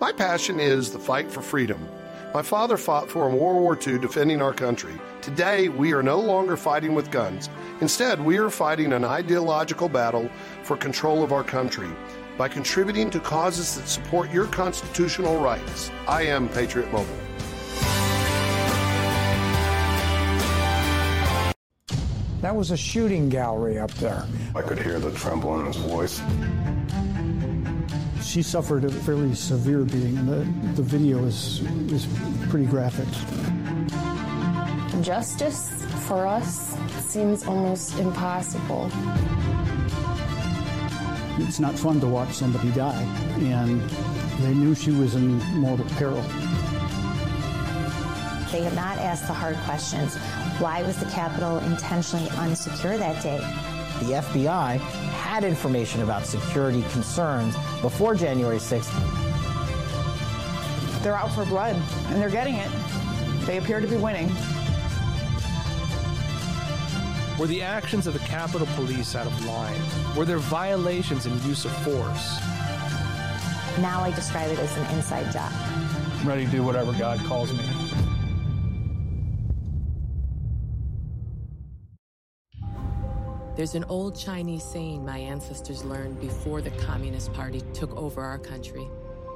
My passion is the fight for freedom. My father fought for in World War II defending our country. Today, we are no longer fighting with guns. Instead, we are fighting an ideological battle for control of our country by contributing to causes that support your constitutional rights. I am Patriot Mobile. That was a shooting gallery up there. I could hear the tremble in his voice. She suffered a fairly severe beating, and the video is pretty graphic. Justice for us seems almost impossible. It's not fun to watch somebody die, and they knew she was in mortal peril. They have not asked the hard questions. Why was the Capitol intentionally unsecure that day? The FBI had information about security concerns before January 6th. They're out for blood, and they're getting it. They appear to be winning. Were the actions of the Capitol Police out of line? Were there violations in use of force? Now I describe it as an inside job. I'm ready to do whatever God calls me. There's an old Chinese saying my ancestors learned before the Communist Party took over our country.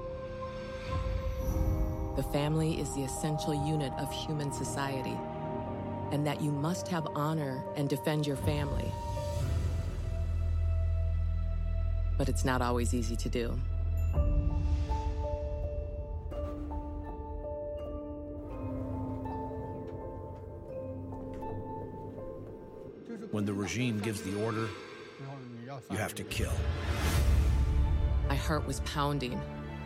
The family is the essential unit of human society, and that you must have honor and defend your family. But it's not always easy to do. When the regime gives the order, you have to kill. My heart was pounding.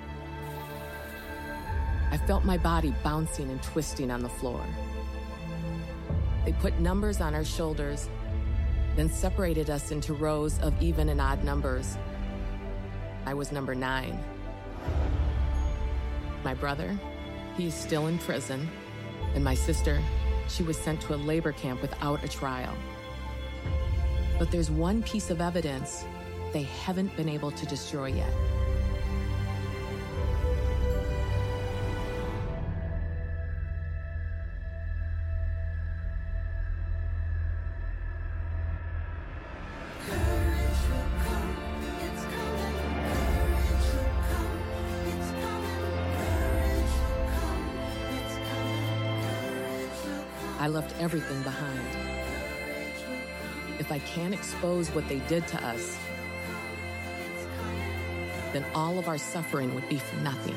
I felt my body bouncing and twisting on the floor. They put numbers on our shoulders, then separated us into rows of even and odd numbers. I was number 9. My brother, he's still in prison, and my sister, she was sent to a labor camp without a trial. But there's one piece of evidence they haven't been able to destroy yet. I left everything behind. If I can't expose what they did to us, then all of our suffering would be for nothing.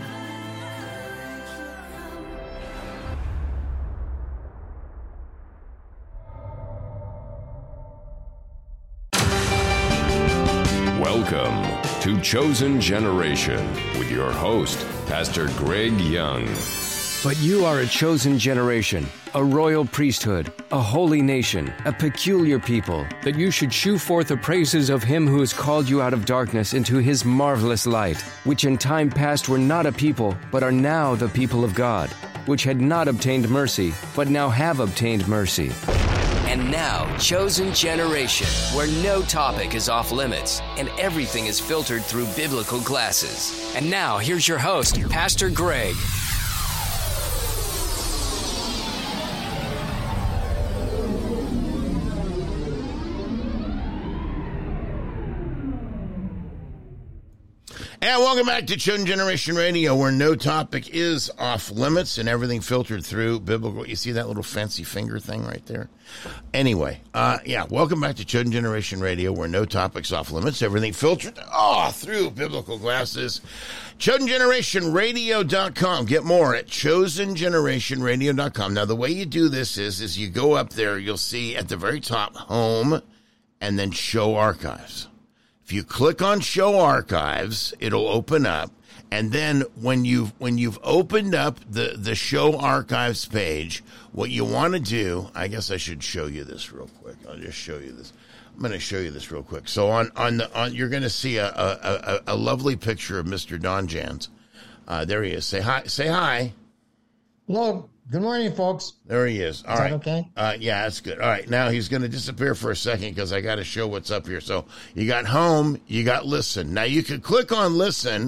Welcome to Chosen Generation with your host, Pastor Greg Young. But you are a chosen generation, a royal priesthood, a holy nation, a peculiar people, that you should shew forth the praises of him who has called you out of darkness into his marvelous light, which in time past were not a people, but are now the people of God, which had not obtained mercy, but now have obtained mercy. And now, Chosen Generation, where no topic is off limits and everything is filtered through biblical glasses. And now, here's your host, Pastor Greg. And welcome back to Chosen Generation Radio, where no topic is off limits and everything filtered through biblical. You see that little fancy finger thing right there? Anyway, welcome back to Chosen Generation Radio, where no topic's off limits, everything filtered through biblical glasses. ChosenGenerationRadio.com. Get more at ChosenGenerationRadio.com. Now, the way you do this is you go up there, you'll see at the very top, Home, and then Show Archives. If you click on Show Archives, it'll open up, and then when you've opened up the Show Archives page, what you want to do, I guess I should show you this real quick. I'll just show you this. I'm going to show you this real quick. So on you're going to see a lovely picture of Mr. Don Jans. There he is. Say hi. Say hi. Hello. Good morning, folks. There he is. All right. Okay? Yeah, that's good. All right. Now he's going to disappear for a second because I got to show what's up here. So you got Home, you got Listen. Now you can click on Listen,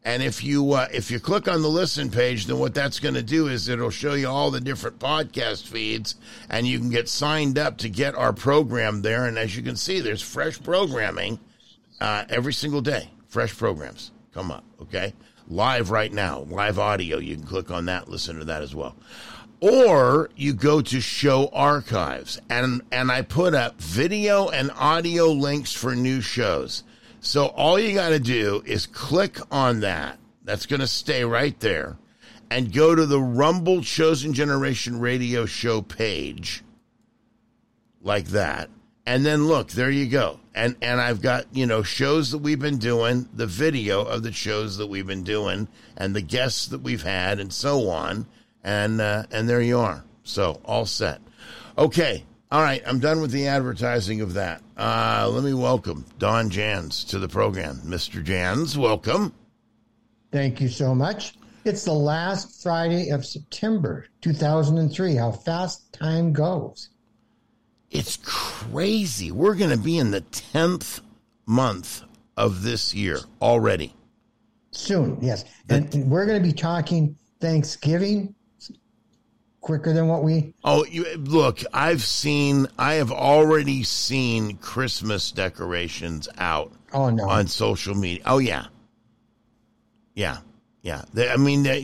And if you click on the listen page, then what that's going to do is it'll show you all the different podcast feeds, and you can get signed up to get our program there. And as you can see, there's fresh programming every single day. Fresh programs come up, okay? Live right now, live audio. You can click on that, listen to that as well. Or you go to show archives, and I put up video and audio links for new shows. So all you got to do is click on that. That's going to stay right there. And go to the Rumble Chosen Generation Radio Show page. Like that. And then look, there you go. And I've got, shows that we've been doing, the video of the shows that we've been doing, and the guests that we've had, and so on. And there you are. So all set. Okay. All right, I'm done with the advertising of that. Let me welcome Don Jans to the program. Mr. Jans, welcome. Thank you so much. It's the last Friday of September 2003. How fast time goes. It's crazy. We're going to be in the 10th month of this year already. Soon, yes. And we're going to be talking Thanksgiving quicker than what we... Look, I have already seen Christmas decorations out on social media. Oh, yeah. Yeah. Yeah. It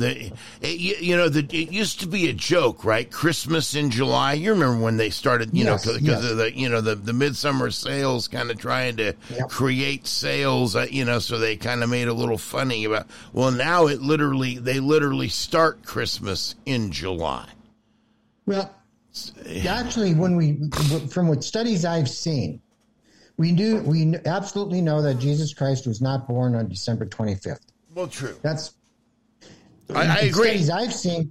used to be a joke, right? Christmas in July. You remember when they started, because of the midsummer sales kind of trying to create sales, so they kind of made a little funny about, well, now they literally start Christmas in July. Well, actually, from what studies I've seen, we absolutely know that Jesus Christ was not born on December 25th. Well, true. I agree. Studies I've seen,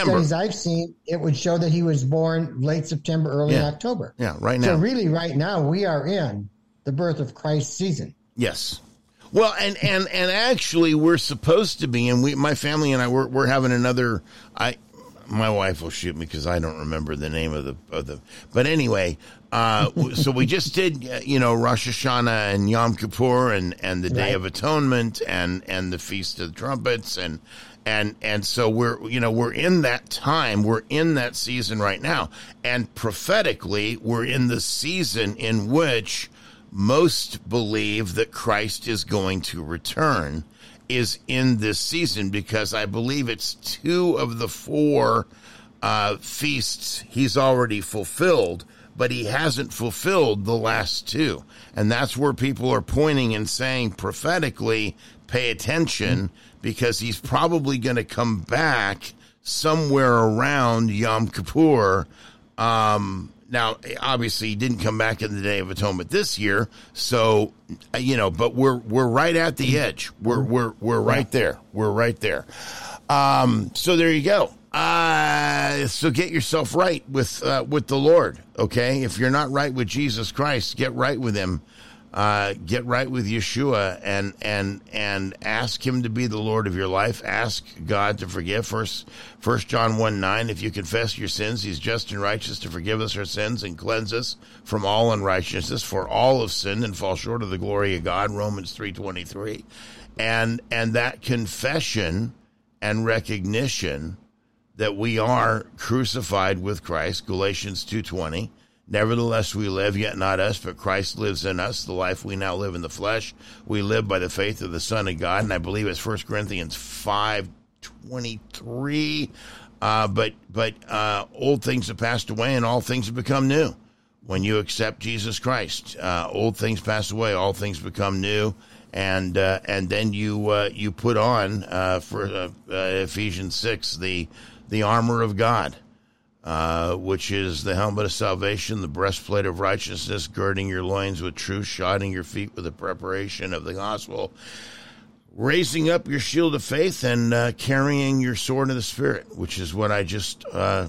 it would show that he was born late September, early October. Yeah, right now. So really, right now, we are in the birth of Christ season. Yes. Well, and actually, we're supposed to be, and my family and I, we're having another. My wife will shoot me because I don't remember the name of the. But anyway, so we just did, Rosh Hashanah and Yom Kippur and the Day of Atonement and the Feast of the Trumpets and so we're in that time, we're in that season right now, and prophetically we're in the season in which most believe that Christ is going to return. Is in this season, because I believe it's 2 of the 4 feasts he's already fulfilled, but he hasn't fulfilled the last 2. And that's where people are pointing and saying prophetically, pay attention, because he's probably going to come back somewhere around Yom Kippur. Now, obviously, he didn't come back in the Day of Atonement this year, so but we're right at the edge. We're right there. We're right there. So there you go. So get yourself right with the Lord. Okay, if you're not right with Jesus Christ, get right with him. Get right with Yeshua and ask him to be the Lord of your life. Ask God to forgive. First John 1:9, if you confess your sins, he's just and righteous to forgive us our sins and cleanse us from all unrighteousness. For all have sinned and fall short of the glory of God. Romans 3:23. And that confession and recognition that we are crucified with Christ, Galatians 2:20. Nevertheless, we live, yet not us, but Christ lives in us. The life we now live in the flesh, we live by the faith of the Son of God. And I believe it's 1 Corinthians 5:23. But old things have passed away and all things have become new. When you accept Jesus Christ, old things pass away, all things become new. And then you put on, for Ephesians 6, the armor of God. Which is the helmet of salvation, the breastplate of righteousness, girding your loins with truth, shodding your feet with the preparation of the gospel, raising up your shield of faith, and carrying your sword of the Spirit, which is what I just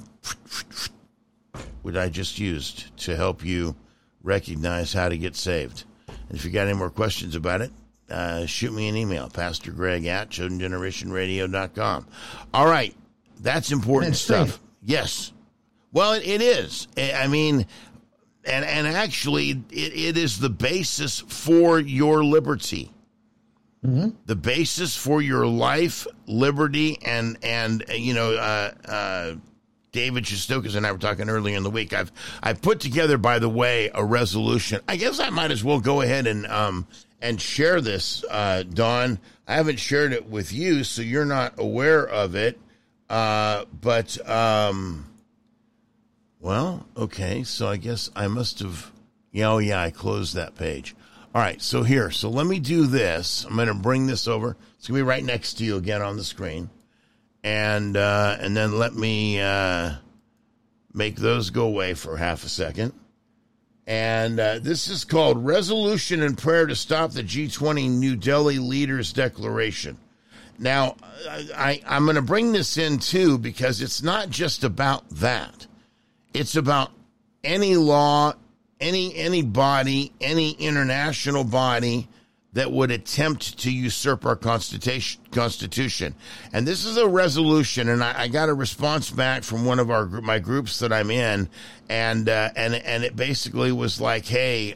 used to help you recognize how to get saved. And if you got any more questions about it, shoot me an email, PastorGreg@ChosenGenerationRadio.com. All right, that's important stuff. Safe. Yes. Well, it is. I mean, and actually, it is the basis for your liberty. the basis for your life, liberty, and David Shestokas and I were talking earlier in the week. I've put together, by the way, a resolution. I guess I might as well go ahead and share this, Dawn. I haven't shared it with you, so you're not aware of it. Well, okay, so I guess I must have, I closed that page. All right, so here, so let me do this. I'm going to bring this over. It's going to be right next to you again on the screen. And then let me make those go away for half a second. And this is called Resolution and Prayer to Stop the G20 New Delhi Leaders Declaration. Now, I'm going to bring this in, too, because it's not just about that. It's about any law, any body, any international body that would attempt to usurp our Constitution. And this is a resolution, and I got a response back from one of my groups that I'm in, and it basically was like, hey,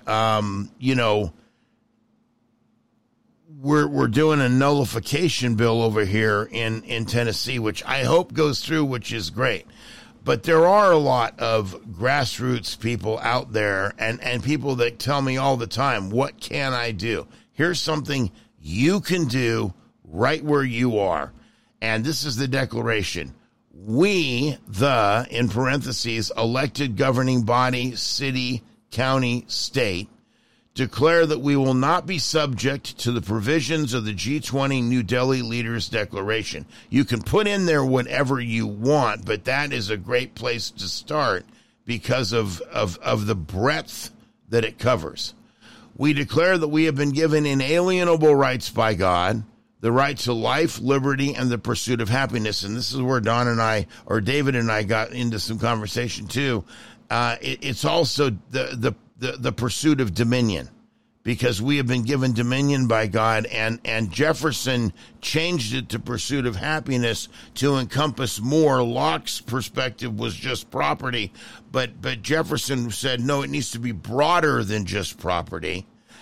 we're doing a nullification bill over here in Tennessee, which I hope goes through, which is great. But there are a lot of grassroots people out there and people that tell me all the time, what can I do? Here's something you can do right where you are. And this is the declaration. We, in parentheses, elected governing body, city, county, state, declare that we will not be subject to the provisions of the G20 New Delhi Leaders Declaration. You can put in there whatever you want, but that is a great place to start because of the breadth that it covers. We declare that we have been given inalienable rights by God, the right to life, liberty, and the pursuit of happiness. And this is where David and I got into some conversation too. It's also the pursuit of dominion, because we have been given dominion by God, and Jefferson changed it to pursuit of happiness to encompass more. Locke's perspective was just property, but Jefferson said, no, it needs to be broader than just property.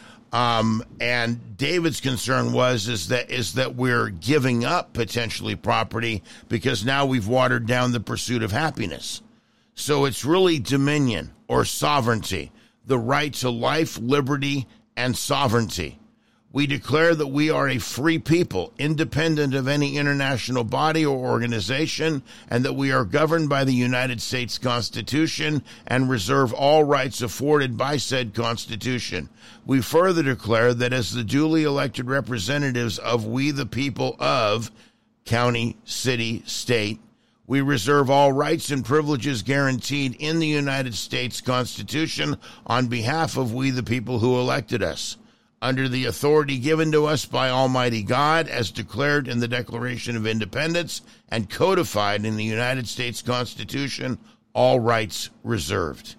And David's concern is that we're giving up potentially property because now we've watered down the pursuit of happiness. So it's really dominion or sovereignty, the right to life, liberty, and sovereignty. We declare that we are a free people, independent of any international body or organization, and that we are governed by the United States Constitution and reserve all rights afforded by said Constitution. We further declare that as the duly elected representatives of we the people of county, city, state, we reserve all rights and privileges guaranteed in the United States Constitution on behalf of we the people who elected us. Under the authority given to us by Almighty God, as declared in the Declaration of Independence and codified in the United States Constitution, all rights reserved.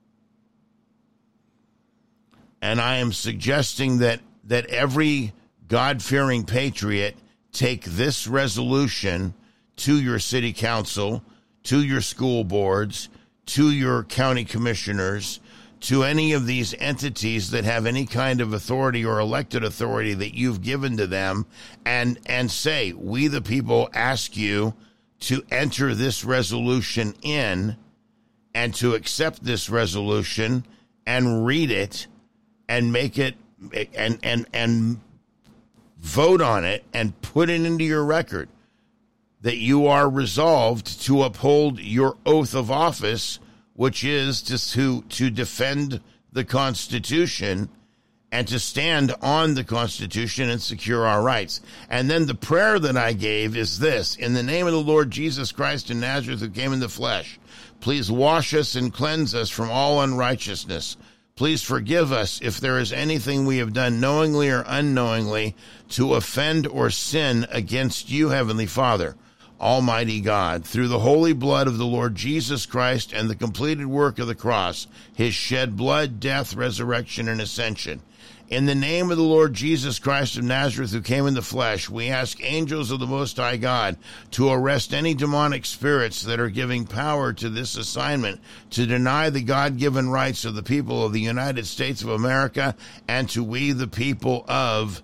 And I am suggesting that every God-fearing patriot take this resolution to your city council, to your school boards, to your county commissioners, to any of these entities that have any kind of authority or elected authority that you've given to them, and say, we the people ask you to enter this resolution in and to accept this resolution and read it and make it and vote on it and put it into your record that you are resolved to uphold your oath of office, which is to defend the Constitution and to stand on the Constitution and secure our rights. And then the prayer that I gave is this: in the name of the Lord Jesus Christ of Nazareth, who came in the flesh, please wash us and cleanse us from all unrighteousness. Please forgive us if there is anything we have done knowingly or unknowingly to offend or sin against you, Heavenly Father, Almighty God. Through the holy blood of the Lord Jesus Christ and the completed work of the cross, his shed blood, death, resurrection, and ascension. In the name of the Lord Jesus Christ of Nazareth, who came in the flesh, we ask angels of the Most High God to arrest any demonic spirits that are giving power to this assignment to deny the God-given rights of the people of the United States of America and to we the people of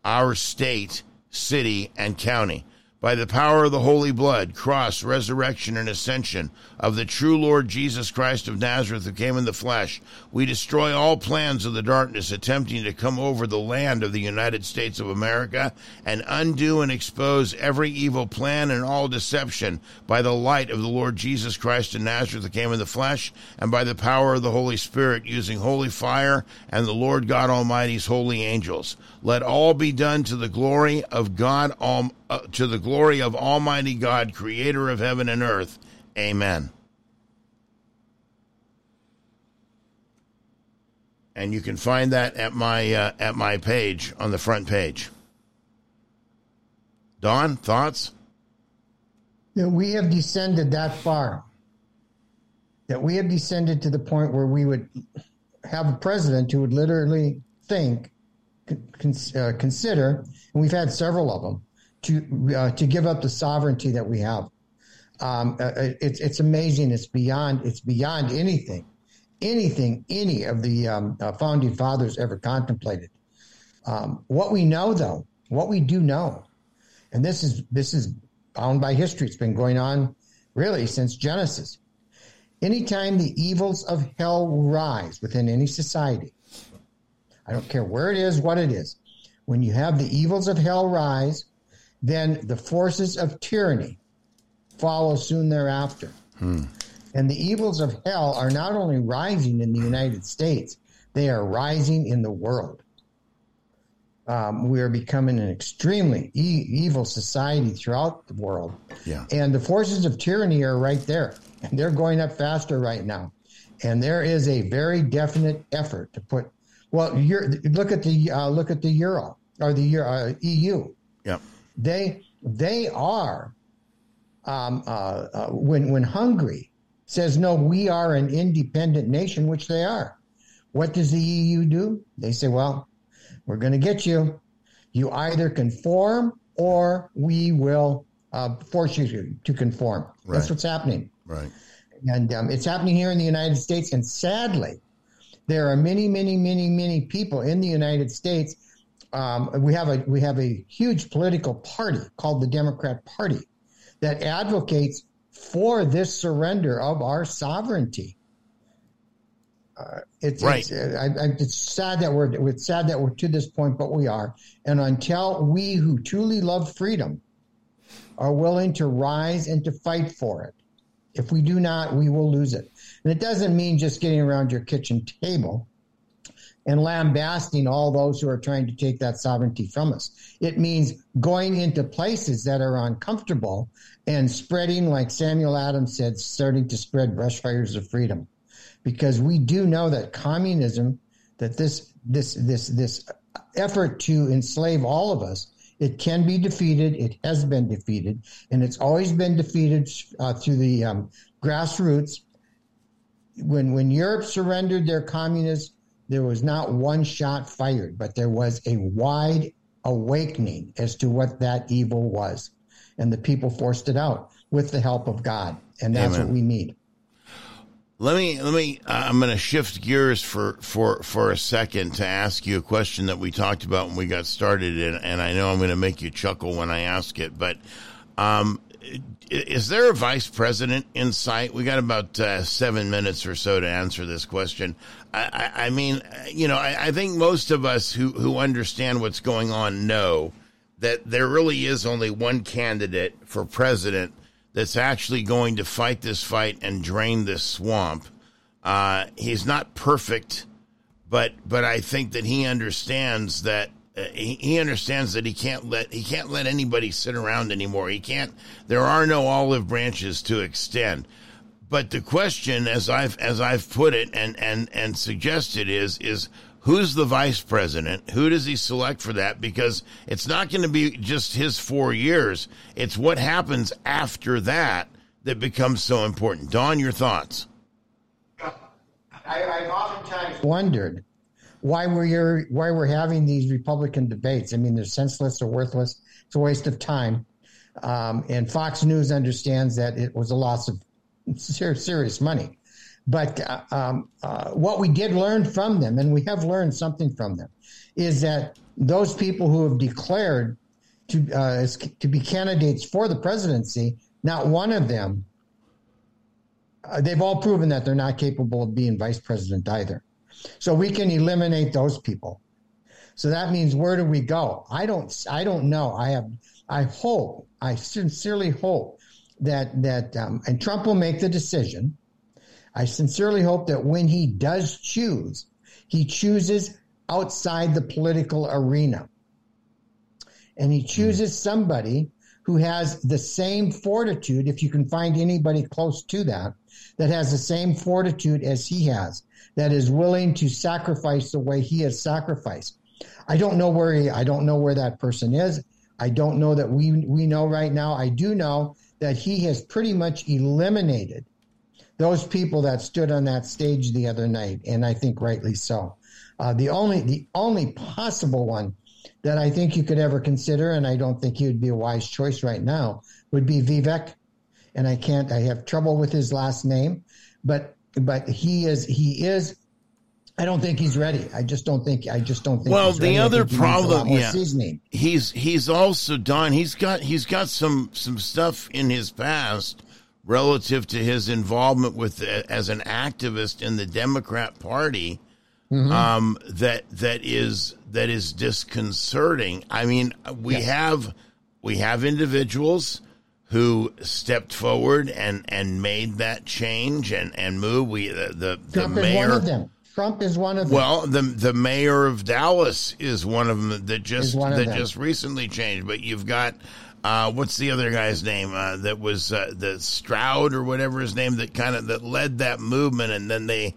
our state, city, and county. By the power of the holy blood, cross, resurrection, and ascension of the true Lord Jesus Christ of Nazareth, who came in the flesh, we destroy all plans of the darkness attempting to come over the land of the United States of America and undo and expose every evil plan and all deception by the light of the Lord Jesus Christ of Nazareth, who came in the flesh, and by the power of the Holy Spirit, using holy fire and the Lord God Almighty's holy angels. Let all be done to the glory of God, to the glory of Almighty God, creator of heaven and earth. Amen. And you can find that at my page on the front page. Don, thoughts? Yeah, we have descended that far. That we have descended to the point where we would have a president who would literally think, consider, and we've had several of them, to give up the sovereignty that we have. It's amazing. It's beyond anything any of the founding fathers ever contemplated. What we know, though, what we do know, and this is bound by history. It's been going on really since Genesis. Anytime the evils of hell rise within any society, I don't care where it is, what it is, when you have the evils of hell rise, then the forces of tyranny follow soon thereafter. And the evils of hell are not only rising in the United States, they are rising in the world. We are becoming an extremely evil society throughout the world. Yeah. And the forces of tyranny are right there. And they're going up faster right now. And there is a very definite effort to put, look at the Euro or the EU. Yeah. They are, when Hungary says, no, we are an independent nation, which they are. What does the EU do? They say, well, we're going to get you. You either conform or we will force you to conform. Right. That's what's happening. Right. And it's happening here in the United States. And sadly, there are many, many, many, many people in the United States. We have a huge political party called the Democrat Party that advocates for this surrender of our sovereignty. It's sad that we're to this point, but we are. And until we who truly love freedom are willing to rise and to fight for it, if we do not, we will lose it. And it doesn't mean just getting around your kitchen table and lambasting all those who are trying to take that sovereignty from us. It means going into places that are uncomfortable and spreading, like Samuel Adams said, starting to spread brush fires of freedom. Because we do know that communism, that this effort to enslave all of us, it can be defeated. It has been defeated, and it's always been defeated through the grassroots. When Europe surrendered their communists, there was not one shot fired, but there was a wide awakening as to what that evil was, and the people forced it out with the help of God, and that's Amen. What we need. Let me. I'm going to shift gears for a second to ask you a question that we talked about when we got started, and I know I'm going to make you chuckle when I ask it. But is there a vice president in sight? We got about 7 minutes or so to answer this question. I mean, I think most of us who understand what's going on know that there really is only one candidate for president that's actually going to fight this fight and drain this swamp. He's not perfect, but I think that he understands that he understands that he can't let anybody sit around anymore. There are no olive branches to extend. But the question, as I've put it and suggested, is who's the vice president? Who does he select for that? Because it's not going to be just his 4 years. It's what happens after that becomes so important. Don, your thoughts? I've oftentimes wondered why we're having these Republican debates. I mean, they're senseless or worthless. It's a waste of time. And Fox News understands that it was a loss of serious money. But what we did learn from them, and we have learned something from them, is that those people who have declared to be candidates for the presidency, not one of them, they've all proven that they're not capable of being vice president either. So we can eliminate those people. So that means, where do we go? I don't know. I sincerely hope that and Trump will make the decision. I sincerely hope that when he does choose, he chooses outside the political arena. And he chooses somebody who has the same fortitude, if you can find anybody close to that has the same fortitude as he has, that is willing to sacrifice the way he has sacrificed. I don't know where that person is. I don't know that we know right now. I do know that he has pretty much eliminated those people that stood on that stage the other night, and I think rightly so. The only possible one that I think you could ever consider, and I don't think he would be a wise choice right now, would be Vivek. And I have trouble with his last name, but he is. I don't think he's ready. I just don't think. Well, the other problem, seasoning. He's also done. He's got some stuff in his past relative to his involvement with as an activist in the Democrat Party. Mm-hmm. That is disconcerting. I mean, we have individuals who stepped forward and made that change and move. The Trump mayor, is one of them. Trump is one of them. Well, the mayor of Dallas is one of them that just recently changed. But you've got what's the other guy's name that was the Stroud or whatever his name that led that movement, and then the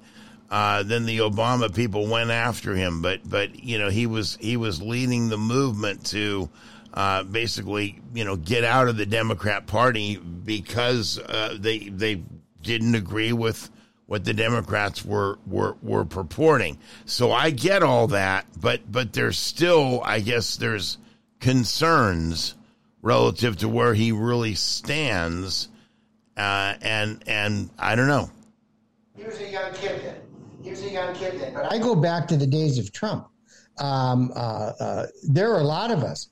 Obama people went after him. But he was leading the movement to basically get out of the Democrat Party because they didn't agree with what the Democrats were purporting. So I get all that, but there's still, I guess, there's concerns relative to where he really stands, and I don't know. He was a young kid then. But I go back to the days of Trump. There are a lot of us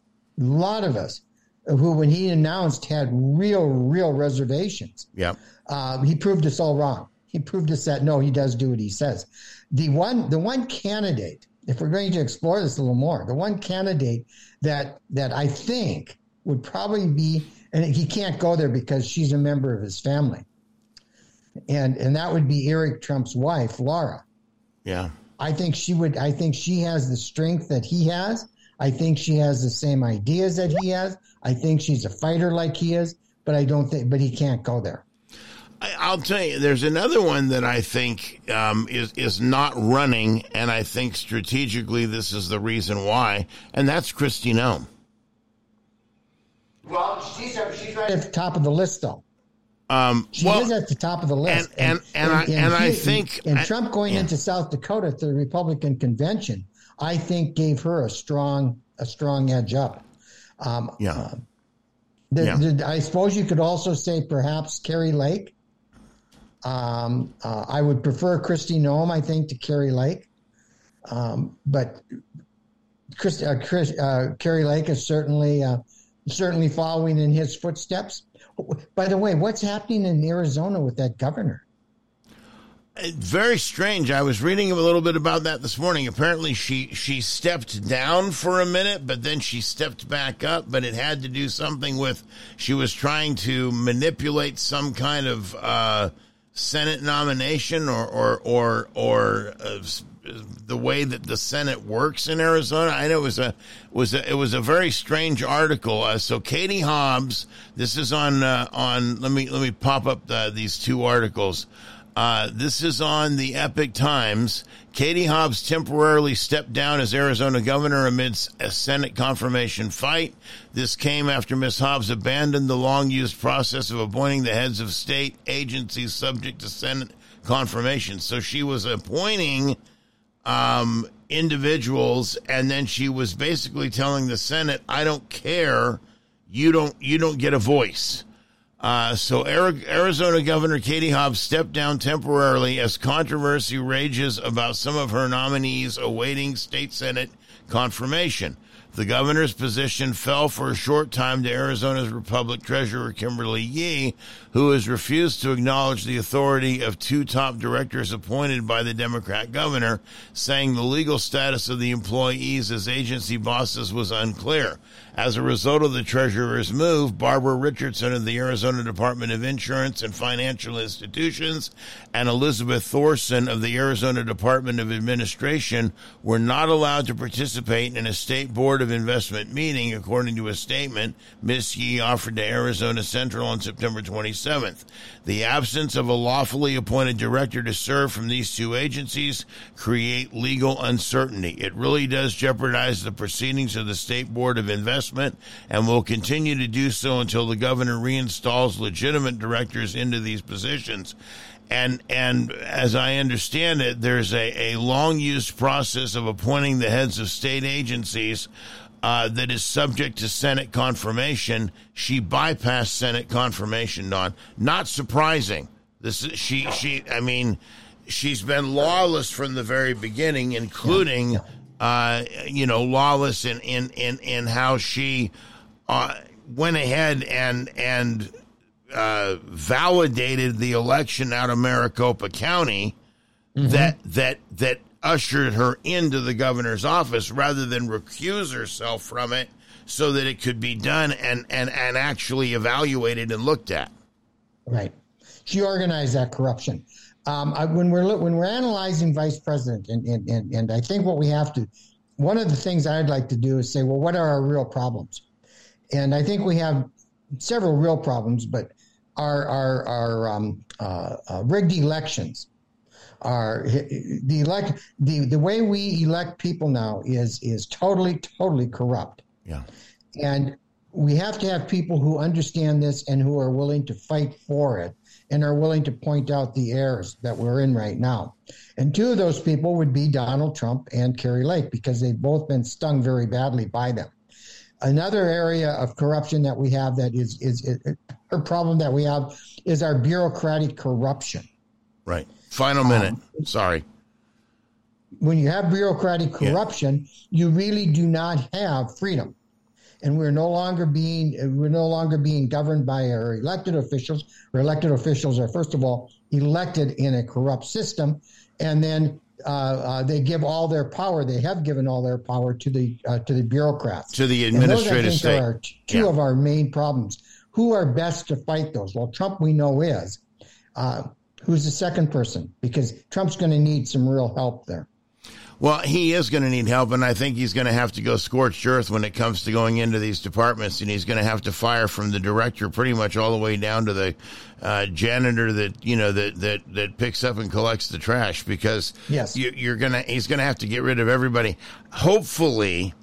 who, when he announced, had real reservations. Yeah. He proved us all wrong. He proved us that, no, he does do what he says. The one candidate, if we're going to explore this a little more, the one candidate that I think would probably be, and he can't go there because she's a member of his family, and that would be Eric Trump's wife, Laura. Yeah. I think she has the strength that he has. I think she has the same ideas that he has. I think she's a fighter like he is, but he can't go there. I'll tell you, there's another one that I think is not running, and I think strategically this is the reason why, and that's Kristi Noem. Well, she's right at the top of the list, though. She is at the top of the list, and I think Trump going into South Dakota to the Republican convention, I think gave her a strong edge up. I suppose you could also say perhaps Kari Lake. I would prefer Kristi Noem, I think, to Kari Lake. But Kari Lake is certainly following in his footsteps. By the way, what's happening in Arizona with that governor? Very strange. I was reading a little bit about that this morning. Apparently she stepped down for a minute, but then she stepped back up, but it had to do something with she was trying to manipulate some kind of Senate nomination or the way that the Senate works in Arizona. I know it was a very strange article. So Katie Hobbs, this is on let me pop up these two articles. This is on the Epic Times. Katie Hobbs temporarily stepped down as Arizona governor amidst a Senate confirmation fight. This came after Ms. Hobbs abandoned the long-used process of appointing the heads of state agencies subject to Senate confirmation. So she was appointing individuals, and then she was basically telling the Senate, "I don't care. You don't get a voice." So Arizona Governor Katie Hobbs stepped down temporarily as controversy rages about some of her nominees awaiting state Senate confirmation. The governor's position fell for a short time to Arizona's Republic Treasurer Kimberly Yee, who has refused to acknowledge the authority of two top directors appointed by the Democrat governor, saying the legal status of the employees as agency bosses was unclear. As a result of the treasurer's move, Barbara Richardson of the Arizona Department of Insurance and Financial Institutions and Elizabeth Thorson of the Arizona Department of Administration were not allowed to participate in a state board of investment meeting, according to a statement Ms. Yee offered to Arizona Central on September 27th. The absence of a lawfully appointed director to serve from these two agencies create legal uncertainty. It really does jeopardize the proceedings of the State Board of Investment and will continue to do so until the governor reinstalls legitimate directors into these positions. And as I understand it, there's a long-used process of appointing the heads of state agencies that is subject to Senate confirmation. She bypassed Senate confirmation, Don. Not surprising. She's been lawless from the very beginning, including, lawless in how she went ahead and validated the election out of Maricopa County that ushered her into the governor's office rather than recuse herself from it so that it could be done and actually evaluated and looked at. Right. She organized that corruption. When we're analyzing vice president, and I think what we have to, one of the things I'd like to do is say, well, what are our real problems? And I think we have several real problems, but our rigged elections, the way we elect people now is totally corrupt. Yeah. And we have to have people who understand this and who are willing to fight for it and are willing to point out the errors that we're in right now. And two of those people would be Donald Trump and Kari Lake, because they've both been stung very badly by them. Another area of corruption that we have that is a problem that we have is our bureaucratic corruption. Right. Final minute. Sorry. When you have bureaucratic corruption, you really do not have freedom. And we're no longer being governed by our elected officials. Our elected officials are, first of all, elected in a corrupt system, and then they give all their power. They have given all their power to the bureaucrats, to the administrative state. Are two of our main problems. Who are best to fight those? Well, Trump we know is. Who's the second person? Because Trump's going to need some real help there. Well, he is going to need help, and I think he's going to have to go scorched earth when it comes to going into these departments, and he's going to have to fire from the director pretty much all the way down to the janitor that picks up and collects the trash, because yes, he's going to have to get rid of everybody. Hopefully,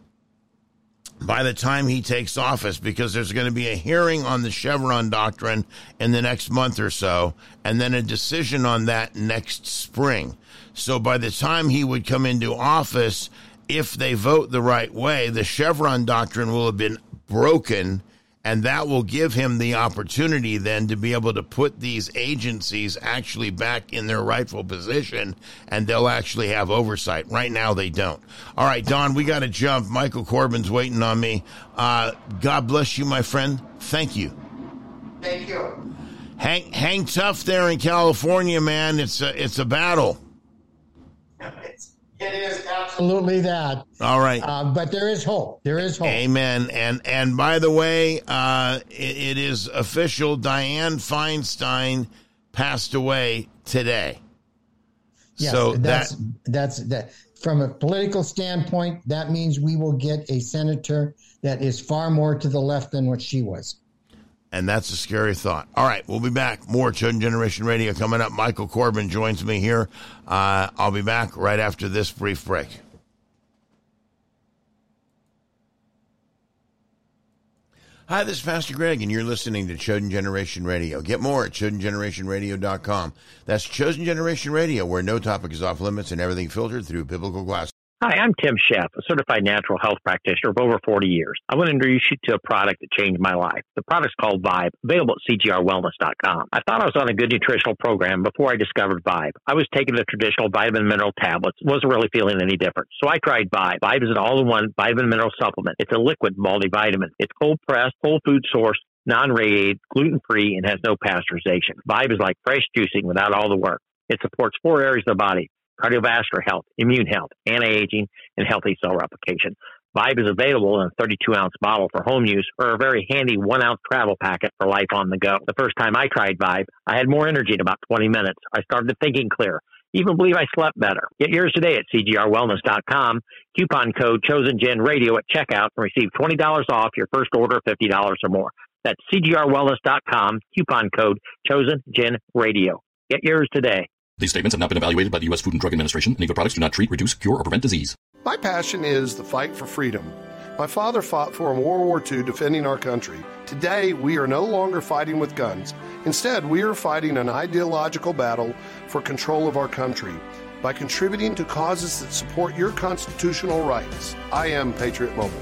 by the time he takes office, because there's going to be a hearing on the Chevron doctrine in the next month or so, and then a decision on that next spring. So by the time he would come into office, if they vote the right way, the Chevron doctrine will have been broken, and that will give him the opportunity then to be able to put these agencies actually back in their rightful position, and they'll actually have oversight. Right now, they don't. All right, Don, we got to jump. Michael Corbin's waiting on me. God bless you, my friend. Thank you. Thank you. Hang tough there in California, man. It's a battle. It is absolutely that. All right. But there is hope. There is hope. Amen. And by the way, it is official. Dianne Feinstein passed away today. Yes, so that's that. From a political standpoint, that means we will get a senator that is far more to the left than what she was. And that's a scary thought. All right, we'll be back. More Chosen Generation Radio coming up. Michael Corbin joins me here. I'll be back right after this brief break. Hi, this is Pastor Greg, and you're listening to Chosen Generation Radio. Get more at ChosenGenerationRadio.com. That's Chosen Generation Radio, where no topic is off limits and everything filtered through biblical glasses. Hi, I'm Tim Sheff, a certified natural health practitioner of over 40 years. I want to introduce you to a product that changed my life. The product's called Vibe, available at cgrwellness.com. I thought I was on a good nutritional program before I discovered Vibe. I was taking the traditional vitamin mineral tablets, wasn't really feeling any different. So I tried Vibe. Vibe is an all-in-one vitamin mineral supplement. It's a liquid multivitamin. It's cold-pressed, whole food source, non-radiated, gluten-free, and has no pasteurization. Vibe is like fresh juicing without all the work. It supports 4 areas of the body: cardiovascular health, immune health, anti-aging, and healthy cell replication. Vibe is available in a 32-ounce bottle for home use or a very handy 1-ounce travel packet for life on the go. The first time I tried Vibe, I had more energy in about 20 minutes. I started thinking clear. Even believe I slept better. Get yours today at cgrwellness.com. Coupon code ChosenGenRadio at checkout and receive $20 off your first order of $50 or more. That's cgrwellness.com. Coupon code ChosenGenRadio. Get yours today. These statements have not been evaluated by the U.S. Food and Drug Administration, and either products do not treat, reduce, cure, or prevent disease. My passion is the fight for freedom. My father fought for in World War II defending our country. Today, we are no longer fighting with guns. Instead, we are fighting an ideological battle for control of our country by contributing to causes that support your constitutional rights. I am Patriot Mobile.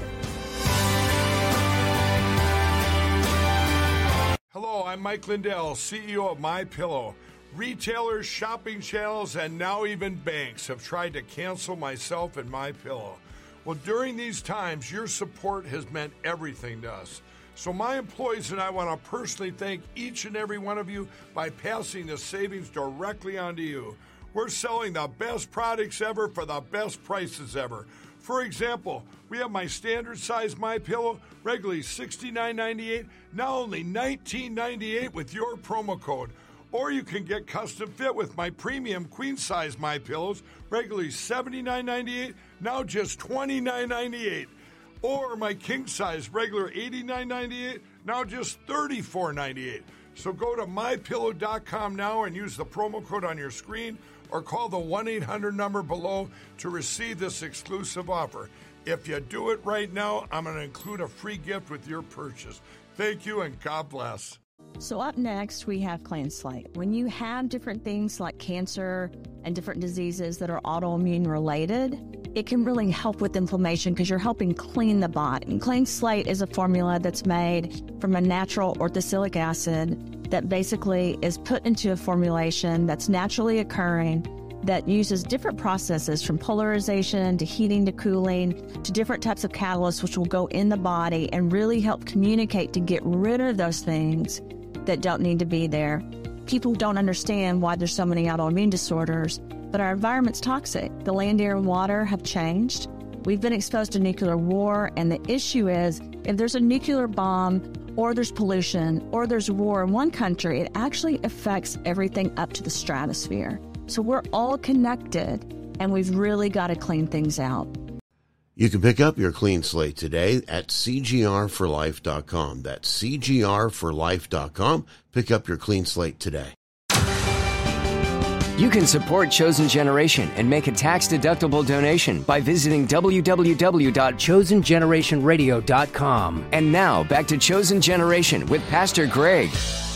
Hello, I'm Mike Lindell, CEO of MyPillow. Retailers, shopping channels, and now even banks have tried to cancel myself and MyPillow. Well, during these times, your support has meant everything to us. So my employees and I want to personally thank each and every one of you by passing the savings directly on to you. We're selling the best products ever for the best prices ever. For example, we have my standard size MyPillow, regularly $69.98, now only $19.98 with your promo code. Or you can get custom fit with my premium queen size MyPillows, regularly $79.98, now just $29.98. Or my king size, regular $89.98, now just $34.98. So go to MyPillow.com now and use the promo code on your screen, or call the 1-800 number below to receive this exclusive offer. If you do it right now, I'm going to include a free gift with your purchase. Thank you and God bless. So up next, we have Clean Slate. When you have different things like cancer and different diseases that are autoimmune related, it can really help with inflammation because you're helping clean the body. And Clean Slate is a formula that's made from a natural orthosilic acid that basically is put into a formulation that's naturally occurring that uses different processes from polarization to heating to cooling to different types of catalysts which will go in the body and really help communicate to get rid of those things that don't need to be there. People don't understand why there's so many autoimmune disorders, but our environment's toxic. The land, air, and water have changed. We've been exposed to nuclear war, and the issue is if there's a nuclear bomb or there's pollution or there's war in one country, it actually affects everything up to the stratosphere. So we're all connected, and we've really got to clean things out. You can pick up your Clean Slate today at cgrforlife.com. That's cgrforlife.com. Pick up your Clean Slate today. You can support Chosen Generation and make a tax-deductible donation by visiting www.chosengenerationradio.com. And now, back to Chosen Generation with Pastor Greg.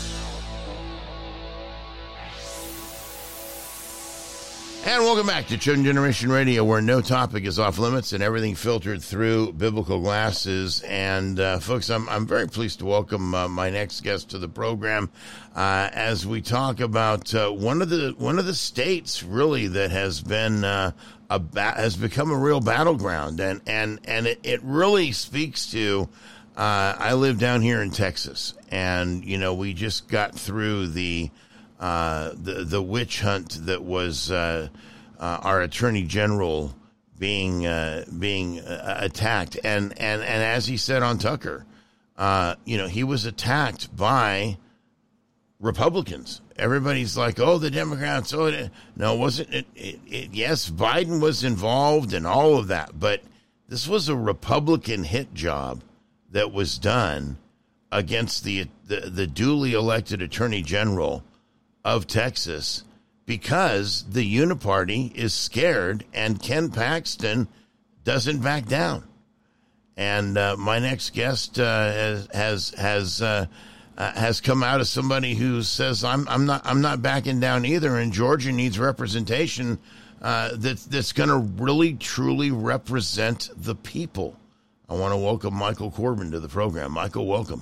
And welcome back to Chosen Generation Radio, where no topic is off limits and everything filtered through biblical glasses. And folks, I'm very pleased to welcome my next guest to the program as we talk about one of the states really that has been has become a real battleground, and it really speaks to. I live down here in Texas, and you know we just got through the witch hunt that was our Attorney General being attacked, and as he said on Tucker, he was attacked by Republicans. Everybody's like, oh, the Democrats. Oh, no, wasn't it? Yes, Biden was involved and all of that, but this was a Republican hit job that was done against the duly elected Attorney General of Texas because the Uniparty is scared and Ken Paxton doesn't back down. And my next guest has come out as somebody who says I'm not backing down either, and Georgia needs representation that's going to really, truly represent the people. I want to welcome Michael Corbin to the program. Michael, welcome.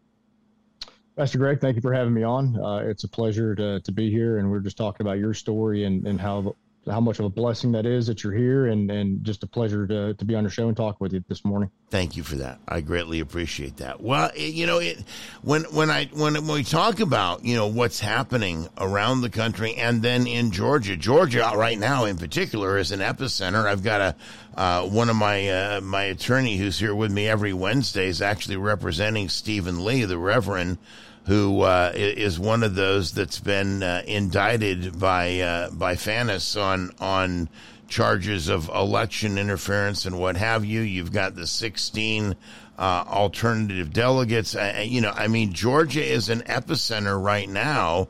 Pastor Greg, thank you for having me on. It's a pleasure to be here, and we're just talking about your story and how much of a blessing that is that you're here, and just a pleasure to be on your show and talk with you this morning. Thank you for that. I greatly appreciate that. Well, when we talk about, what's happening around the country and then in Georgia right now in particular is an epicenter. I've got one of my attorney who's here with me every Wednesday is actually representing Stephen Lee, the Reverend, who is one of those that's been indicted by Fannis on charges of election interference and what have you. You've got the 16 alternative delegates. Georgia is an epicenter right now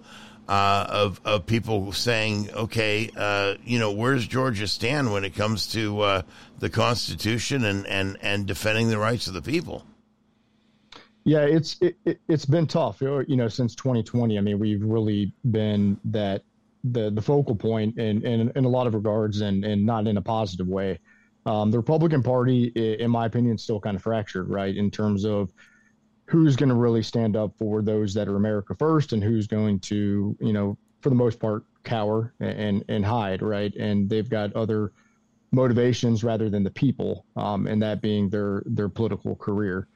of people saying, okay, where's Georgia stand when it comes to the Constitution and defending the rights of the people? Yeah, it's been tough, since 2020. I mean, we've really been the focal point in a lot of regards and not in a positive way. The Republican Party, in my opinion, is still kind of fractured, right, in terms of who's going to really stand up for those that are America first and who's going to, for the most part, cower and hide, right? And they've got other motivations rather than the people, and that being their political career.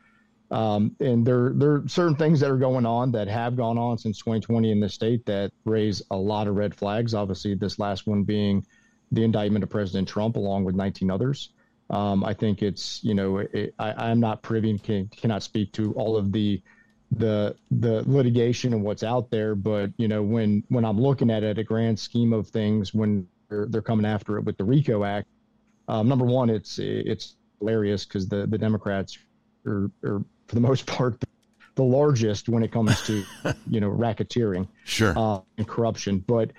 And there are certain things that are going on that have gone on since 2020 in the state that raise a lot of red flags. Obviously, this last one being the indictment of President Trump, along with 19 others. I think it's, I'm not privy and cannot speak to all of the litigation and what's out there. But, when I'm looking at it, a grand scheme of things, when they're coming after it with the RICO Act, number one, it's hilarious because the Democrats are for the most part, the largest when it comes to, racketeering, sure, and corruption. But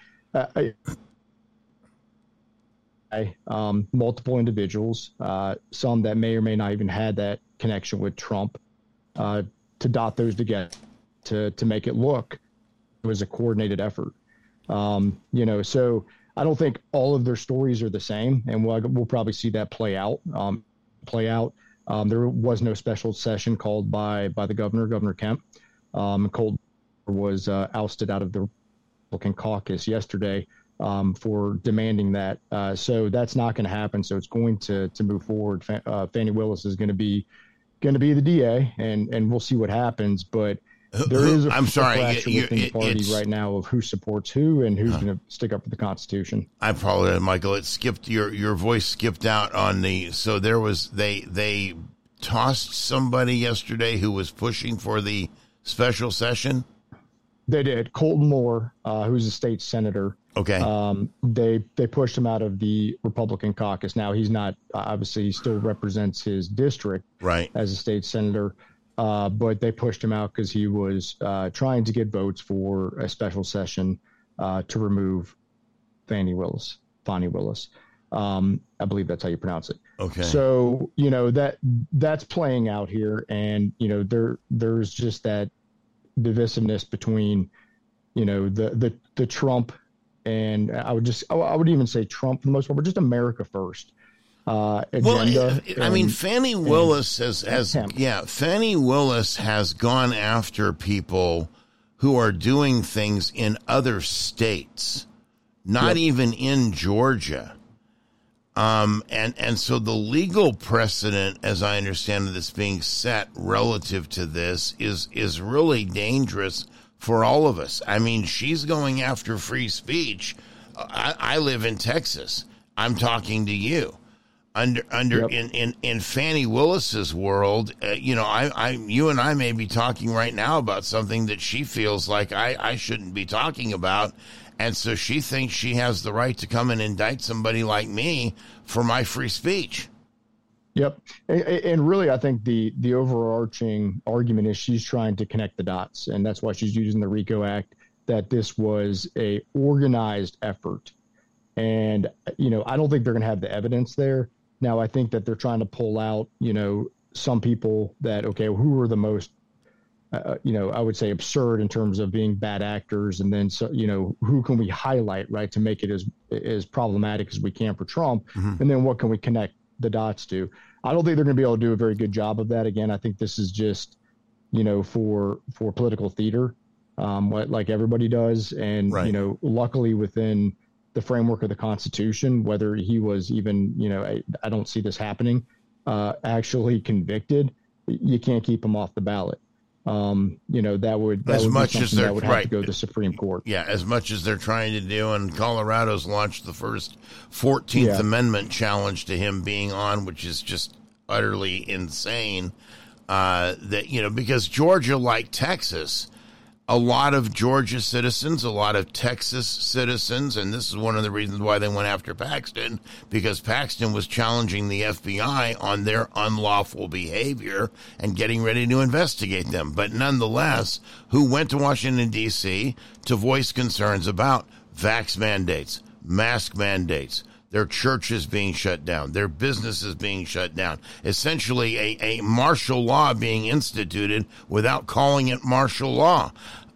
multiple individuals, some that may or may not even had that connection with Trump, to dot those together to make it look it was a coordinated effort. So I don't think all of their stories are the same, and we'll probably see that play out. There was no special session called by the Governor Kemp. Cold was ousted out of the Republican caucus yesterday for demanding that. So that's not going to happen. So it's going to move forward. Fani Willis is going to be the DA, and we'll see what happens. But there is a fracture within the party right now of who supports who and who's going to stick up for the Constitution. I apologize, Michael. It skipped your voice skipped out on the. So there was they tossed somebody yesterday who was pushing for the special session. They did. Colton Moore, who's a state senator. Okay. They pushed him out of the Republican caucus. Now he's not, obviously he still represents his district right as a state senator. But they pushed him out because he was trying to get votes for a special session to remove Fani Willis. I believe that's how you pronounce it. Okay. So, that's playing out here. And, there's just that divisiveness between, the Trump and I would even say Trump for the most part, but just America first. Agenda. Well, Fani Willis Fani Willis has gone after people who are doing things in other states, not even in Georgia. And so the legal precedent, as I understand it, that's being set relative to this is really dangerous for all of us. I mean, she's going after free speech. I live in Texas. I'm talking to you. In Fani Willis's world, you and I may be talking right now about something that she feels like I shouldn't be talking about. And so she thinks she has the right to come and indict somebody like me for my free speech. Yep. And really, I think the overarching argument is she's trying to connect the dots. And that's why she's using the RICO Act, that this was a organized effort. And, I don't think they're going to have the evidence there. Now, I think that they're trying to pull out, some people that, okay, who are the most I would say absurd in terms of being bad actors. And then, so, who can we highlight, right, to make it as problematic as we can for Trump? Mm-hmm. And then what can we connect the dots to? I don't think they're going to be able to do a very good job of that. Again, I think this is just, for political theater, like everybody does. And, right. Luckily within the framework of the Constitution, whether he was even, I don't see this happening, actually convicted, you can't keep him off the ballot. That would as much as they're have right to go to the Supreme Court. Yeah, as much as they're trying to do, and Colorado's launched the first 14th Amendment challenge to him being on, which is just utterly insane. Because Georgia, like Texas, a lot of Georgia citizens, a lot of Texas citizens, and this is one of the reasons why they went after Paxton, because Paxton was challenging the FBI on their unlawful behavior and getting ready to investigate them. But nonetheless, who went to Washington, D.C. to voice concerns about vax mandates, mask mandates, their churches being shut down, their businesses being shut down, essentially a martial law being instituted without calling it martial law.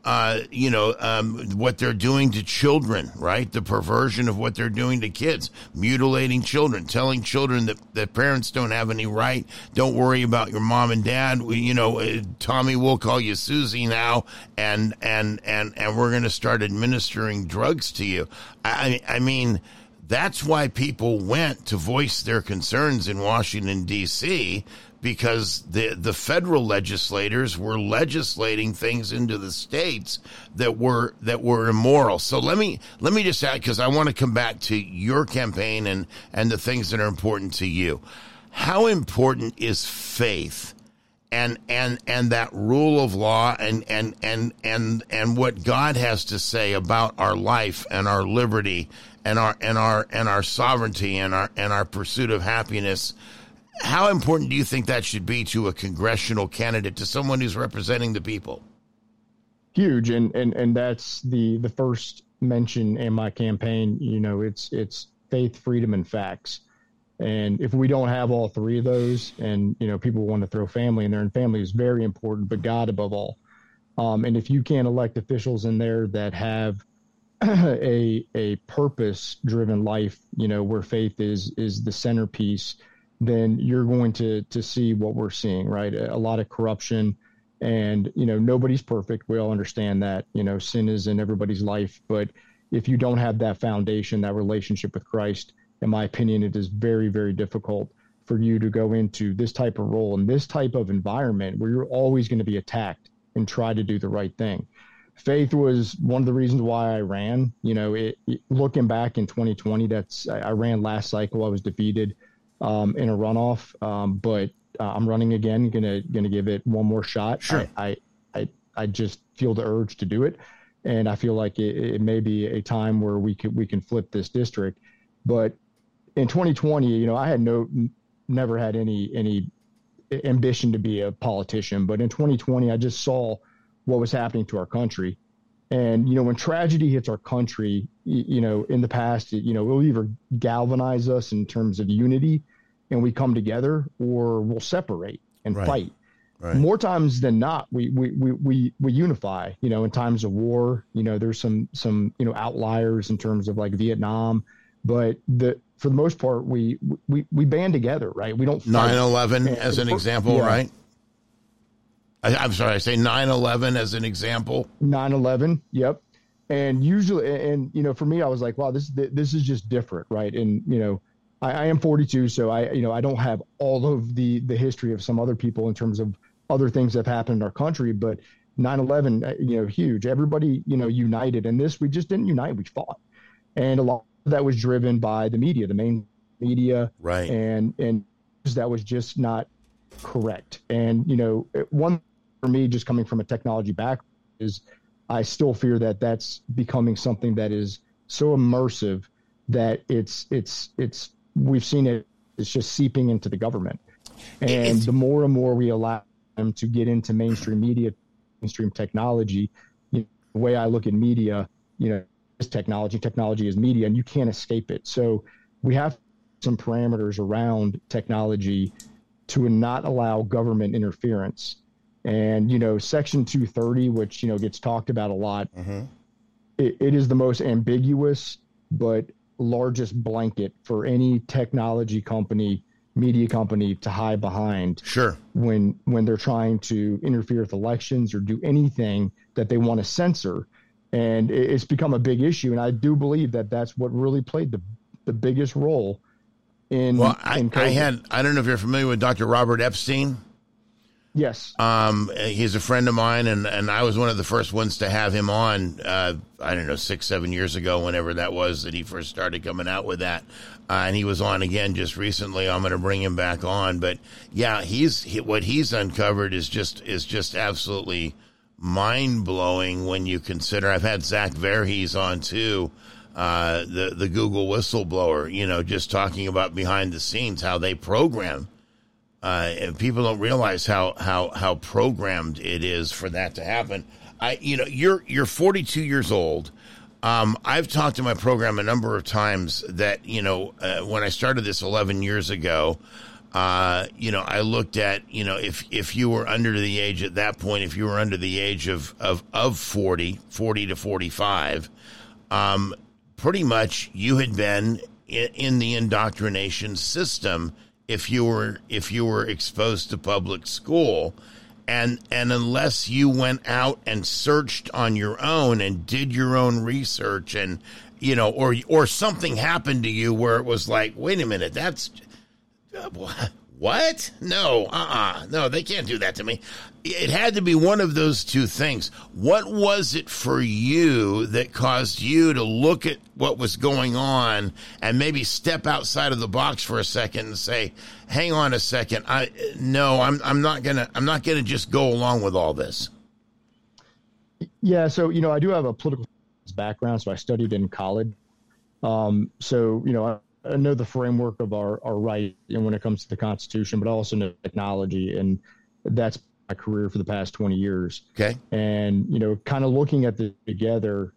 What they're doing to children, right? The perversion of what they're doing to kids, mutilating children, telling children that parents don't have any right. Don't worry about your mom and dad. Tommy, we'll call you Susie now, and we're going to start administering drugs to you. I mean, that's why people went to voice their concerns in Washington, D.C., because the federal legislators were legislating things into the states that were immoral. So let me just add, because I want to come back to your campaign and the things that are important to you. How important is faith and that rule of law and what God has to say about our life and our liberty and our sovereignty and our pursuit of happiness? How important do you think that should be to a congressional candidate, to someone who's representing the people? Huge, and that's the first mention in my campaign. It's faith, freedom, and facts. And if we don't have all three of those, and people want to throw family in there, and family is very important, but God above all. And if you can't elect officials in there that have a purpose-driven life, where faith is the centerpiece, then you're going to see what we're seeing, right? A lot of corruption, and, nobody's perfect. We all understand that, sin is in everybody's life. But if you don't have that foundation, that relationship with Christ, in my opinion, it is very, very difficult for you to go into this type of role in this type of environment where you're always going to be attacked and try to do the right thing. Faith was one of the reasons why I ran. Looking back in 2020, I ran last cycle. I was defeated in a runoff, but I'm running again. Gonna give it one more shot. Sure. I just feel the urge to do it, and I feel like it may be a time where we can flip this district. But in 2020, I had never had any ambition to be a politician. But in 2020, I just saw what was happening to our country. And, when tragedy hits our country, in the past, it will either galvanize us in terms of unity and we come together, or we'll separate and fight. Right. More times than not, we unify, in times of war. There's some outliers in terms of like Vietnam, but for the most part, we band together, right? We don't fight. 9/11 as an example, right? I'm sorry, I say 9/11 as an example. 9/11, yep. And usually, for me, I was like, wow, this is just different, right? And I am 42, so I don't have all of the history of some other people in terms of other things that have happened in our country, but 9/11, huge. Everybody, united, and this we just didn't unite. We fought, and a lot of that was driven by the media, the main media, right? And that was just not correct. And one for me, just coming from a technology background, is I still fear that that's becoming something that is so immersive that it's we've seen it. It's just seeping into the government, and the more and more we allow them to get into mainstream media, mainstream technology, the way I look at media, is technology is media, and you can't escape it. So we have some parameters around technology to not allow government interference. And, Section 230, which, gets talked about a lot, it is the most ambiguous but largest blanket for any technology company, media company to hide behind. Sure. When they're trying to interfere with elections or do anything that they want to censor. And it's become a big issue. And I do believe that that's what really played the biggest role in. Well, I don't know if you're familiar with Dr. Robert Epstein. Yes. He's a friend of mine, and I was one of the first ones to have him on, 6-7 years ago, whenever that was that he first started coming out with that. And he was on again just recently. I'm going to bring him back on. But yeah, what he's uncovered is just absolutely mind-blowing when you consider. I've had Zach Verhees on too, the Google whistleblower, just talking about behind the scenes, how they program. And people don't realize how programmed it is for that to happen. You're 42 years old. I've talked to my program a number of times that, when I started this 11 years ago, I looked at, if you were under the age at that point, if you were under the age of 40 to 45, pretty much you had been in the indoctrination system if you were exposed to public school. And unless you went out and searched on your own and did your own research and, or something happened to you where it was like, wait a minute, that's what? No, no, they can't do that to me. It had to be one of those two things. What was it for you that caused you to look at what was going on and maybe step outside of the box for a second and say, hang on a second. I'm not gonna just go along with all this. Yeah. So, I do have a political background, so I studied in college. I know the framework of our right and when it comes to the Constitution, but I also know technology, and that's my career for the past 20 years. Okay. And, kind of looking at this together,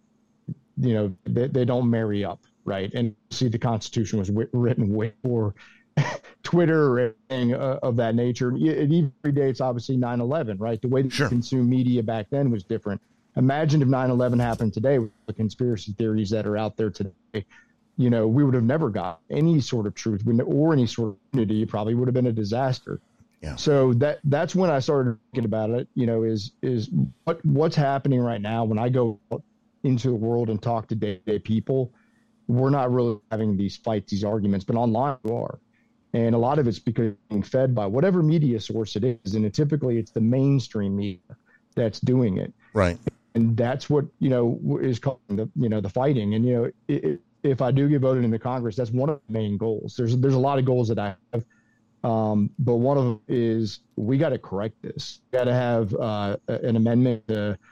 they don't marry up, right? And see, the Constitution was written way before Twitter or anything of that nature. It even predates, obviously, 9/11, right? The way that you consume media back then was different. Imagine if 9/11 happened today with the conspiracy theories that are out there today. We would have never got any sort of truth or any sort of unity. It probably would have been a disaster. Yeah. So that's when I started thinking about it, is what's happening right now when I go into the world and talk to day-to-day people. We're not really having these fights, these arguments, but online we are. And a lot of it's because being fed by whatever media source it is. And typically it's the mainstream media that's doing it. Right. And that's what, is causing the fighting. And, if I do get voted into Congress, that's one of the main goals. There's a lot of goals that I have, but one of them is we got to correct this. We got to have an amendment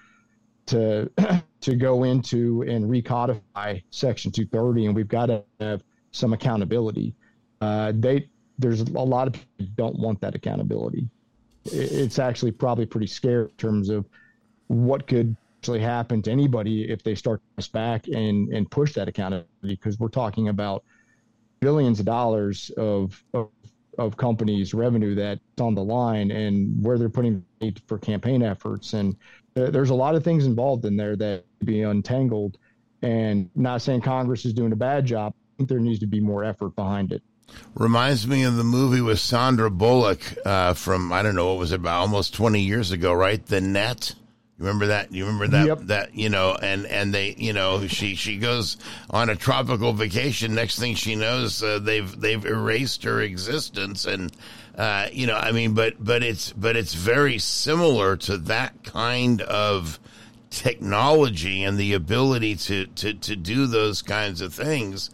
to go into and recodify Section 230, and we've got to have some accountability. There's a lot of people who don't want that accountability. It's actually probably pretty scary in terms of what could actually happen to anybody if they start us back and push that accountability, because we're talking about billions of dollars of companies' revenue that's on the line and where they're putting it for campaign efforts. And there's a lot of things involved in there that be untangled. And not saying Congress is doing a bad job. I think there needs to be more effort behind it. Reminds me of the movie with Sandra Bullock from, I don't know, what was it, about almost 20 years ago, right? The Net. You remember that? Yep. That, and they, she goes on a tropical vacation. Next thing she knows, they've erased her existence. And, but it's very similar to that kind of technology and the ability to do those kinds of things.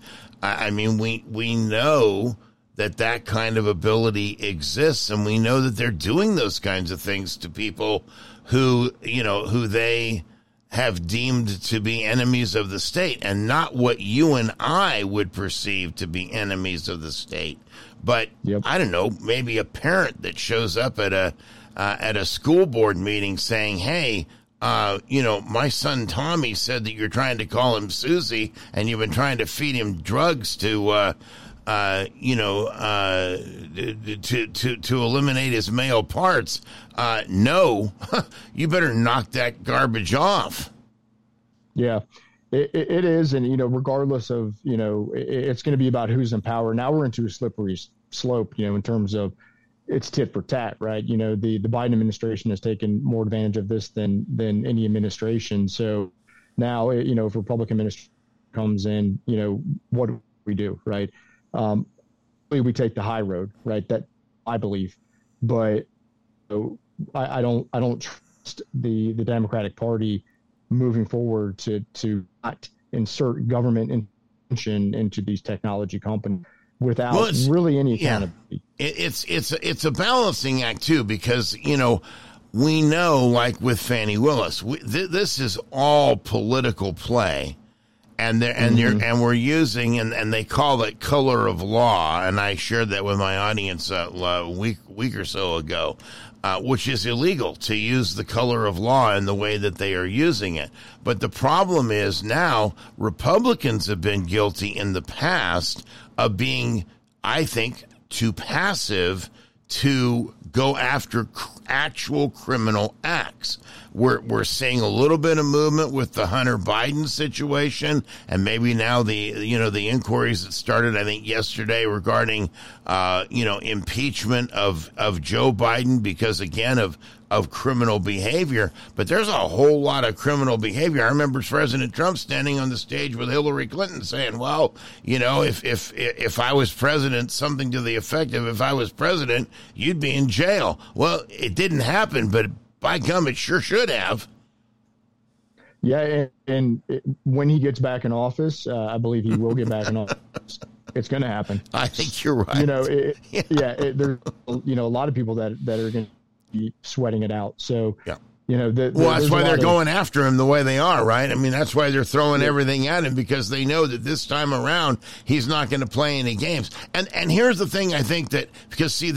We know that kind of ability exists, and we know that they're doing those kinds of things to people who they have deemed to be enemies of the state, and not what you and I would perceive to be enemies of the state. But I don't know, maybe a parent that shows up at a school board meeting saying, hey, my son Tommy said that you're trying to call him Susie and you've been trying to feed him drugs to to eliminate his male parts. No, you better knock that garbage off. Yeah, it is. And, regardless of, it's going to be about who's in power. Now we're into a slippery slope, in terms of it's tit for tat, right? The Biden administration has taken more advantage of this than any administration. So now, if Republican administration comes in, what do we do, right? We take the high road, right? That I believe, but I don't trust the Democratic Party moving forward to not insert government intervention into these technology companies without really any accountability. It's a balancing act too, because we know, like with Fani Willis, this is all political play, and we're using and they call it color of law, and I shared that with my audience a week or so ago, which is illegal to use the color of law in the way that they are using it. But the problem is now Republicans have been guilty in the past of being, I think, too passive to go after actual criminal acts. We're seeing a little bit of movement with the Hunter Biden situation, and maybe now the inquiries that started, I think, yesterday regarding impeachment of Joe Biden because, again, of criminal behavior. But there's a whole lot of criminal behavior. I remember President Trump standing on the stage with Hillary Clinton saying, well, if I was president, something to the effect of, if I was president, you'd be in jail. Well, it didn't happen, but by gum, it sure should have. Yeah, and when he gets back in office, I believe he will get back in office. It's going to happen. I think you're right. There's a lot of people that are going to be sweating it out. So, yeah. That's why they're going after him the way they are, right? I mean, that's why they're throwing everything at him, because they know that this time around he's not going to play any games. And here's the thing, I think that, because see,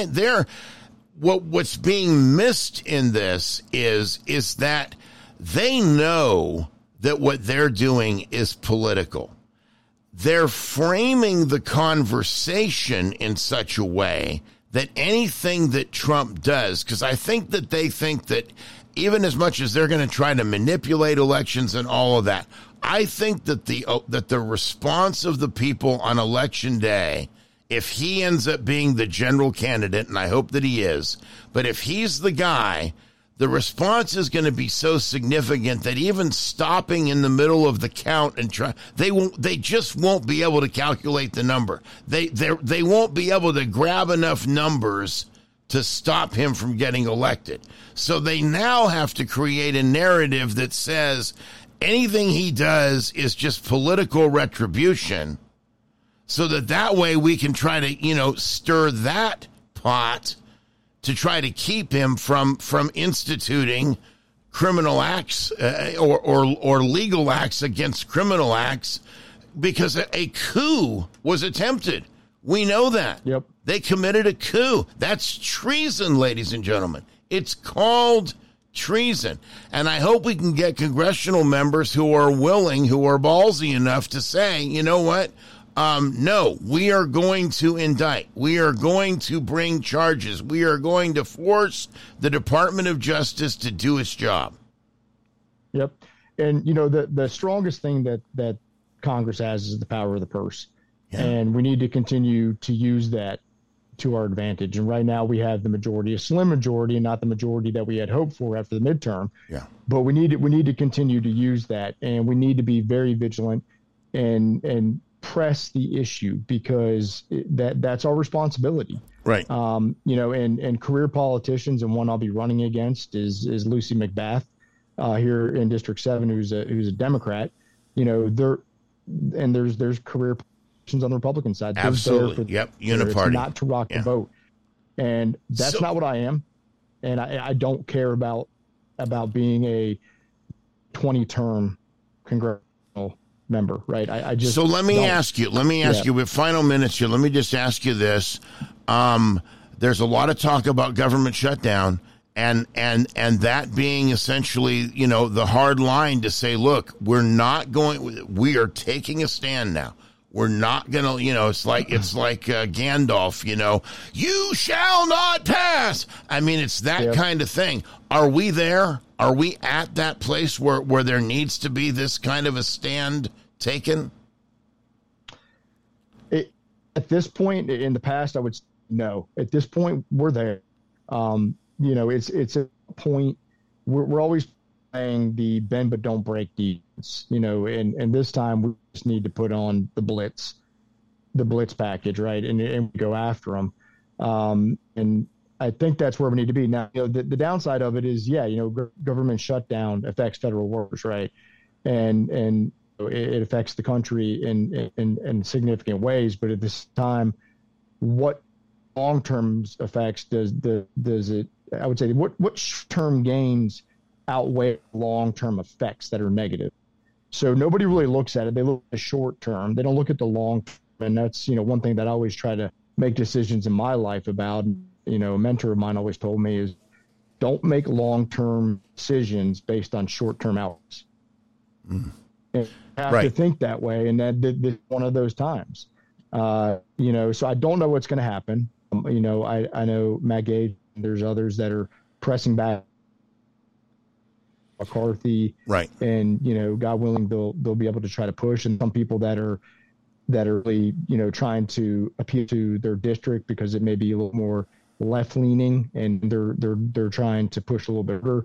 what's being missed in this is that they know that what they're doing is political. They're framing the conversation in such a way that anything that Trump does, because I think that they think that even as much as they're going to try to manipulate elections and all of that, I think that the response of the people on election day, if he ends up being the general candidate, and I hope that he is, but if he's the guy, the response is going to be so significant that even stopping in the middle of the count and they just won't be able to calculate the number. They won't be able to grab enough numbers to stop him from getting elected. So they now have to create a narrative that says anything he does is just political retribution, so that way we can try to, stir that pot to try to keep him from instituting criminal acts or legal acts against criminal acts, because a coup was attempted. We know that. Yep. They committed a coup. That's treason, ladies and gentlemen. It's called treason. And I hope we can get congressional members who are willing, who are ballsy enough to say, you know what? No, we are going to indict. We are going to bring charges. We are going to force the Department of Justice to do its job. Yep. And, the strongest thing that Congress has is the power of the purse. Yeah. And we need to continue to use that to our advantage. And right now we have the majority, a slim majority, and not the majority that we had hoped for after the midterm. Yeah. But we need to continue to use that, and we need to be very vigilant and press the issue, because that's our responsibility. Right. And career politicians, and one I'll be running against is Lucy McBath here in District 7, who's a Democrat. There's career politicians on the Republican side. Absolutely. Uniparty. Not to rock the boat. And that's not what I am. And I don't care about being a 20-term congressional member, right? I just. So let me ask you, with final minutes here, let me just ask you this. There's a lot of talk about government shutdown and that being essentially, the hard line to say, look, we are taking a stand now. We're not going to, it's like Gandalf, you shall not pass. I mean, it's that kind of thing. Are we there? Are we at that place where there needs to be this kind of a stand taken? At this point in the past, I would say no. At this point, we're there. It's a point we're always playing the bend but don't break defense, and this time we just need to put on the blitz package, right, and go after them. And I think that's where we need to be now. The downside of it is, government shutdown affects federal workers, right, and it affects the country in significant ways. But at this time, what long-term effects does it? I would say what short-term gains outweigh long-term effects that are negative. So nobody really looks at it. They look at the short-term. They don't look at the long-term. And that's, one thing that I always try to make decisions in my life about. A mentor of mine always told me is don't make long-term decisions based on short-term outcomes. And you have to think that way. And that one of those times, so I don't know what's going to happen. I know Matt Gage, there's others that are pressing back. McCarthy, right? And God willing, they'll be able to try to push. And some people that are really trying to appeal to their district because it may be a little more left leaning, and they're trying to push a little bit harder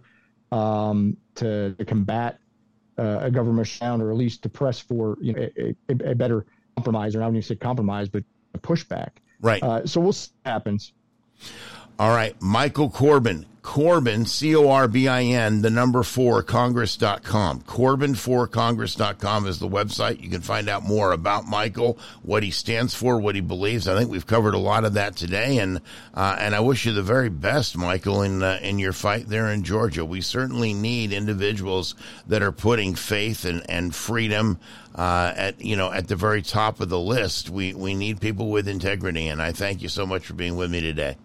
to combat a government shutdown, or at least to press for a better compromise, or I don't even say compromise, but a pushback. Right. So we'll see what happens. All right. Michael Corbin, Corbin, Corbin, the number 4, Congress.com. Corbin4Congress.com is the website. You can find out more about Michael, what he stands for, what he believes. I think we've covered a lot of that today, and I wish you the very best, Michael, in your fight there in Georgia. We certainly need individuals that are putting faith and freedom at the very top of the list. We need people with integrity, and I thank you so much for being with me today.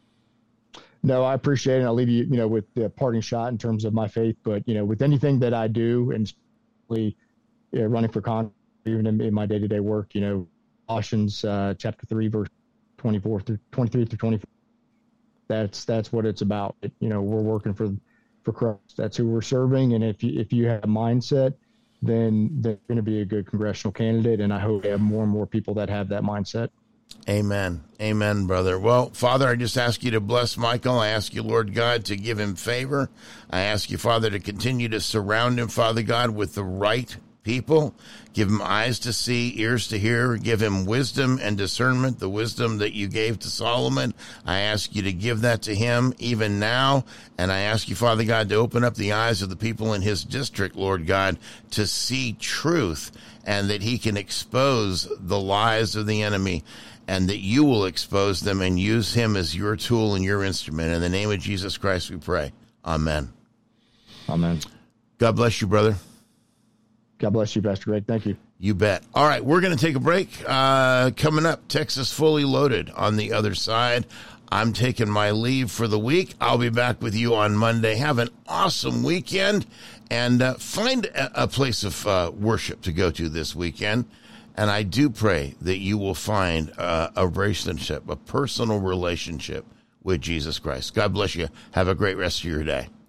No, I appreciate it. I'll leave you, with the parting shot in terms of my faith. But, with anything that I do, and especially running for Congress, even in my day-to-day work, Colossians chapter 3, verse 23 through 24. That's what it's about. We're working for Christ. That's who we're serving. And if you have a mindset, then they're going to be a good congressional candidate. And I hope we have more and more people that have that mindset. Amen. Amen, brother. Well, Father, I just ask you to bless Michael. I ask you, Lord God, to give him favor. I ask you, Father, to continue to surround him, Father God, with the right people. Give him eyes to see, ears to hear. Give him wisdom and discernment, the wisdom that you gave to Solomon. I ask you to give that to him even now. And I ask you, Father God, to open up the eyes of the people in his district, Lord God, to see truth, and that he can expose the lies of the enemy, and that you will expose them and use him as your tool and your instrument. In the name of Jesus Christ, we pray. Amen. Amen. God bless you, brother. God bless you, Pastor Greg. Thank you. You bet. All right, we're going to take a break. Coming up, Texas Fully Loaded on the other side. I'm taking my leave for the week. I'll be back with you on Monday. Have an awesome weekend, and find a place of worship to go to this weekend. And I do pray that you will find a relationship, a personal relationship with Jesus Christ. God bless you. Have a great rest of your day.